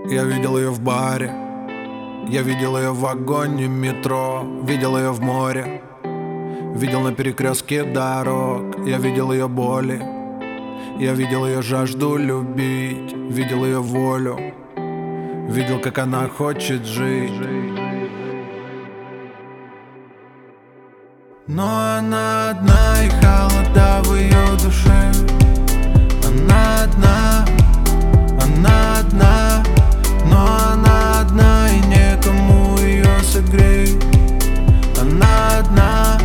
Я видел ее в баре, я видел ее в вагоне метро, видел ее в море, видел на перекрестке дорог. Я видел ее боли, я видел ее жажду любить, видел ее волю, видел, как она хочет жить. Но она одна, и холода в ее душе. Она одна, она одна, но она одна, и некому ее согреть. Она одна,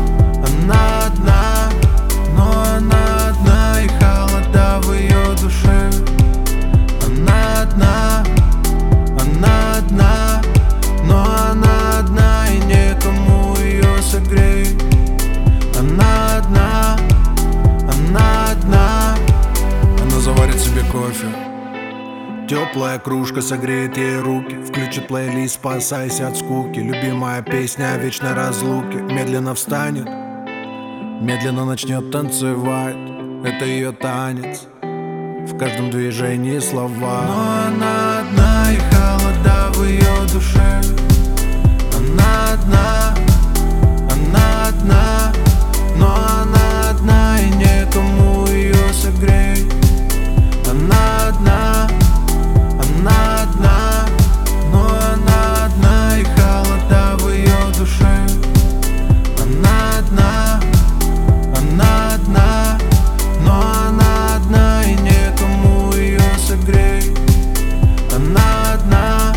но она одна, и холода в ее душе. Она одна, но она одна, и некому ее согреть. Она одна, она заварит себе кофе, теплая кружка согреет ей руки, включит плейлист, спасайся от скуки. Любимая песня о вечной разлуке. Медленно встанет, медленно начнет танцевать. Это ее танец, в каждом движении слова. Но она одна, и холода в ее душе. Она одна, но она одна, и некому ее согреть. Она одна, но она одна, и холода в ее душе. Она одна, но она одна, и некому ее согреть. Она одна.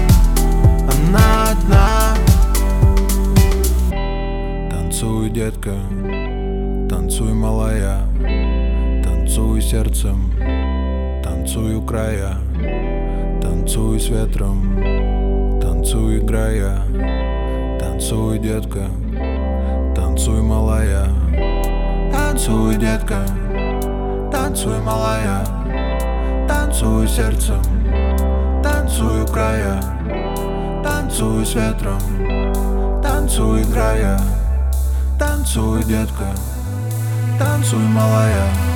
Танцуй, детка, танцуй, малая, танцуй сердцем, танцуй у края, танцуй с ветром, танцуй, играя. Танцуй, детка, танцуй, малая, танцуй, детка, танцуй, малая, танцуй сердцем, танцуй у края, танцуй с ветром, танцуй, играя. Танцуй, детка, танцуй, малая.